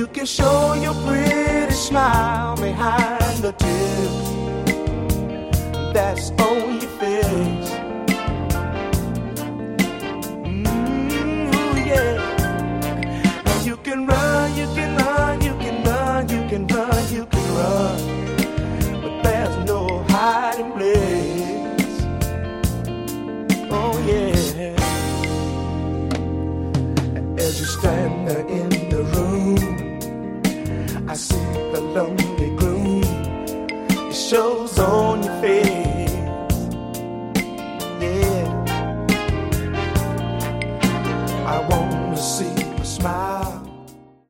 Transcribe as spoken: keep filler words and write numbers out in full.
You can show your pretty smile behind the tears that's on your face. Mm, yeah. You can run, you can run, you can run, you can run, you can run, but there's no hiding place. Oh yeah. As you stand there in the room, I see the lonely